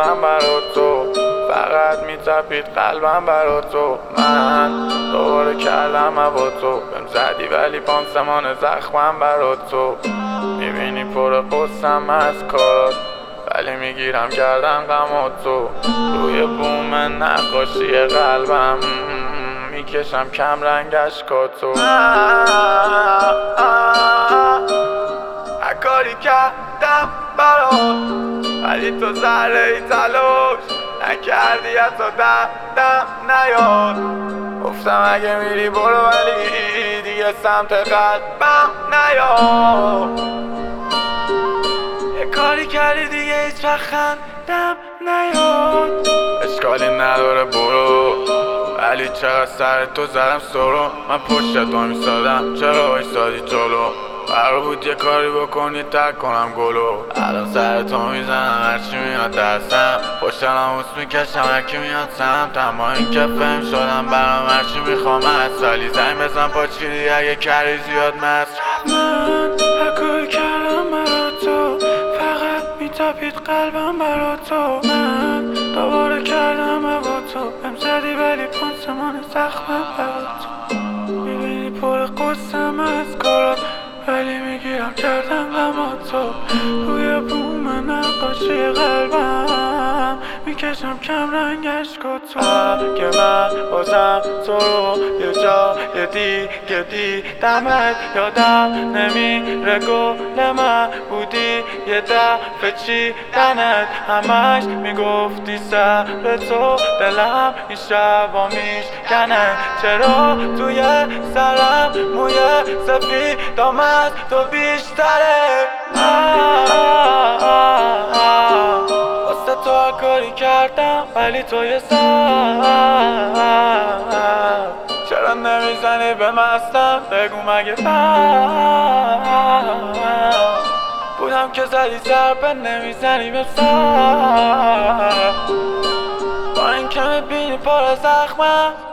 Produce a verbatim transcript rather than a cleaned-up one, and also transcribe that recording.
قلبم برا تو، فقط میتپید قلبم برا تو. من دوباره کردم هوا تو، بهم زدی ولی پانسمان زخمم برا تو. میبینی پر قصم از کارات، ولی میگیرم گردن غم تو. روی بوم نقاشی قلبم میکشم کم رنگ اشکاتو. هر کاری کردم برات، ولی تو ذره ای تلاش نکردی، حتی دردم نیاد. گفتم اگه میری برو، ولی دیگه سمت قلبم نیاد. یه کاری کردی دیگه هیچ وقت خندم نیاد. اشکالی نداره برو، ولی چقدر سر تو زدم سرو. من پشت تو میسادم، چرا وایسادی جلو؟ قرار بود یه کاری بکنی ترک کنم گلو. الان سر تو میزنم هرچی میاد دستم، پشت ناموس میکشم هرکی میاد سمت. اما این که فهم شدم برام هرچی میخوام هست، ولی زنگ بزن پاچیری اگه کاری زیاد مصرف. من هر کاری کردم برا تو، فقط میتپید قلبم برا تو. من دوباره کردم هوا تو، بهم زدی ولی پانسمان زخمم برا تو. میبینی پر قصم از کارات، ولی میگیرم کردم غم تو. روی بوم نقاشی قلبم میکشم کم رنگ اشکاتو. اگه من بازم تو رو یه جا یه دیگه دیدمت، یادم نمیره گل من بودی یه دفعه چیدنت. همش میگفتی سر تو دلم این شبا میشکنه. چرا توی سرم موی سفیدام از تو بیشتره؟ واسه تو هر کاری کردم، ولی تو یه سر چرا نمیزنی به مستم؟ بگو مگه من بودم که زدی ضربه نمیزنی به سر. با این که میبینی پر زخمم